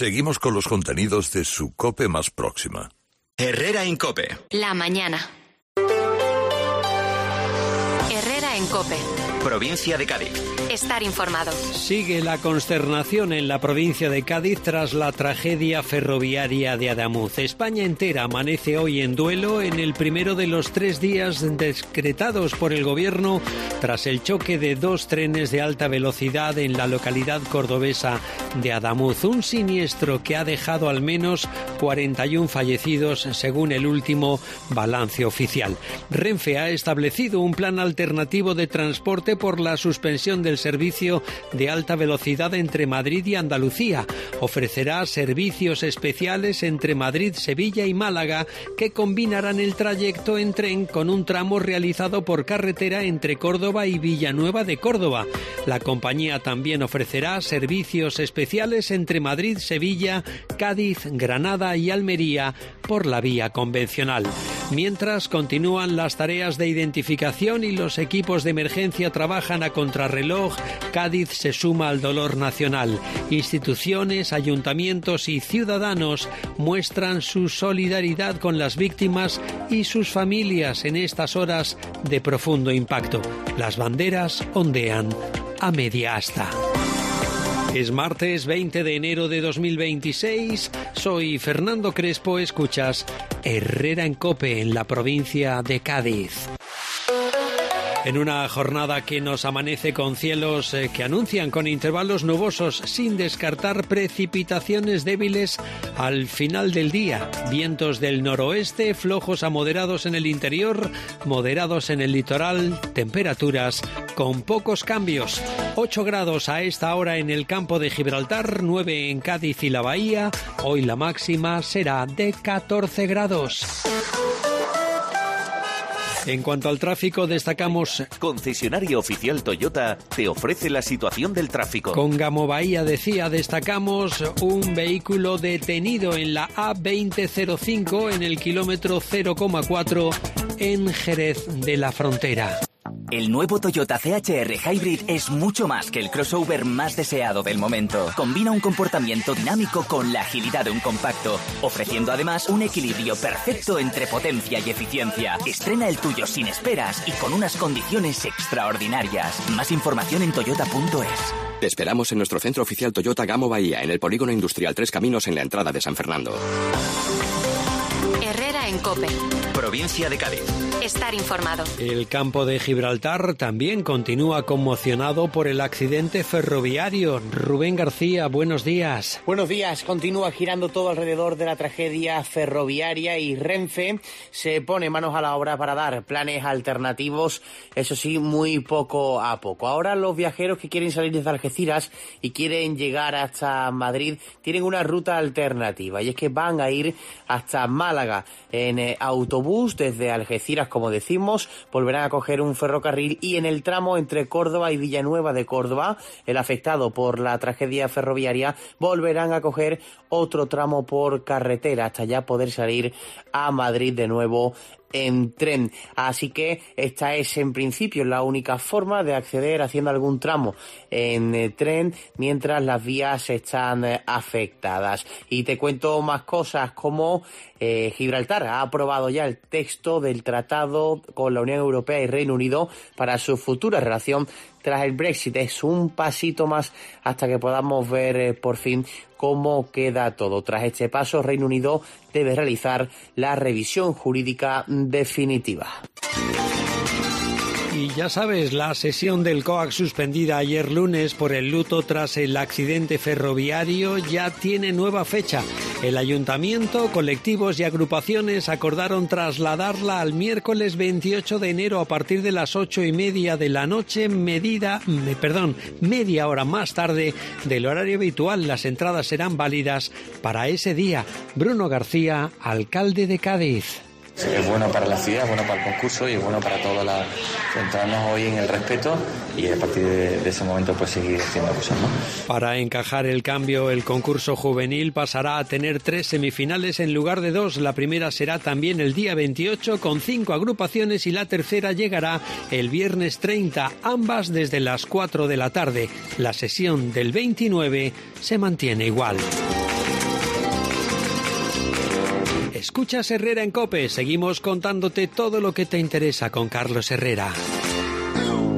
Seguimos con los contenidos de su COPE más próxima. Herrera en COPE. La mañana. Herrera en COPE. Provincia de Cádiz. Estar informado. Sigue la consternación en la provincia de Cádiz tras la tragedia ferroviaria de Adamuz. España entera amanece hoy en duelo en el primero de los 3 días decretados por el gobierno tras el choque de 2 trenes de alta velocidad en la localidad cordobesa de Adamuz. Un siniestro que ha dejado al menos 41 fallecidos según el último balance oficial. Renfe ha establecido un plan alternativo de transporte por la suspensión del servicio de alta velocidad entre Madrid y Andalucía. Ofrecerá servicios especiales entre Madrid, Sevilla y Málaga que combinarán el trayecto en tren con un tramo realizado por carretera entre Córdoba y Villanueva de Córdoba. La compañía también ofrecerá servicios especiales entre Madrid, Sevilla, Cádiz, Granada y Almería por la vía convencional. Mientras continúan las tareas de identificación y los equipos de emergencia trabajan a contrarreloj, Cádiz se suma al dolor nacional. Instituciones, ayuntamientos y ciudadanos muestran su solidaridad con las víctimas y sus familias en estas horas de profundo impacto. Las banderas ondean a media asta. Es martes 20 de enero de 2026. Soy Fernando Crespo. Escuchas Herrera en COPE en la provincia de Cádiz. En una jornada que nos amanece con cielos que anuncian con intervalos nubosos sin descartar precipitaciones débiles al final del día. Vientos del noroeste, flojos a moderados en el interior, moderados en el litoral, temperaturas con pocos cambios. 8 grados a esta hora en el campo de Gibraltar, 9 en Cádiz y la Bahía. Hoy la máxima será de 14 grados. En cuanto al tráfico, destacamos... Concesionario oficial Toyota te ofrece la situación del tráfico. Con Gamo Bahía destacamos un vehículo detenido en la A2005 en el kilómetro 0,4 en Jerez de la Frontera. El nuevo Toyota CHR Hybrid es mucho más que el crossover más deseado del momento. Combina un comportamiento dinámico con la agilidad de un compacto, ofreciendo además un equilibrio perfecto entre potencia y eficiencia. Estrena el tuyo sin esperas y con unas condiciones extraordinarias. Más información en toyota.es. Te esperamos en nuestro centro oficial Toyota Gamo Bahía, en el Polígono Industrial 3 Caminos, en la entrada de San Fernando. Herrera en COPE. Provincia de Cádiz. Estar informado. El campo de Gibraltar también continúa conmocionado por el accidente ferroviario. Rubén García, buenos días. Buenos días. Continúa girando todo alrededor de la tragedia ferroviaria y Renfe se pone manos a la obra para dar planes alternativos, eso sí, muy poco a poco. Ahora los viajeros que quieren salir desde Algeciras y quieren llegar hasta Madrid tienen una ruta alternativa y es que van a ir hasta Málaga en autobús desde Algeciras, como decimos, volverán a coger un ferrocarril y en el tramo entre Córdoba y Villanueva de Córdoba, el afectado por la tragedia ferroviaria, volverán a coger otro tramo por carretera hasta ya poder salir a Madrid de nuevo en tren. Así que esta es en principio la única forma de acceder haciendo algún tramo en tren mientras las vías están afectadas. Y te cuento más cosas como Gibraltar ha aprobado ya el texto del tratado con la Unión Europea y Reino Unido para su futura relación tras el Brexit. Es un pasito más hasta que podamos ver por fin cómo queda todo. Tras este paso, Reino Unido debe realizar la revisión jurídica definitiva. Y ya sabes, la sesión del COAC suspendida ayer lunes por el luto tras el accidente ferroviario ya tiene nueva fecha. El ayuntamiento, colectivos y agrupaciones acordaron trasladarla al miércoles 28 de enero a partir de las 8:30 de la noche, media hora más tarde del horario habitual. Las entradas serán válidas para ese día. Bruno García, alcalde de Cádiz. Es bueno para la ciudad, es bueno para el concurso y es bueno para todos centrarnos hoy en el respeto y a partir de ese momento pues seguir haciendo cosas, ¿no? Para encajar el cambio, el concurso juvenil pasará a tener 3 semifinales en lugar de 2. La primera será también el día 28 con 5 agrupaciones y la tercera llegará el viernes 30, ambas desde las 4 de la tarde. La sesión del 29 se mantiene igual. Escuchas Herrera en COPE. Seguimos contándote todo lo que te interesa con Carlos Herrera.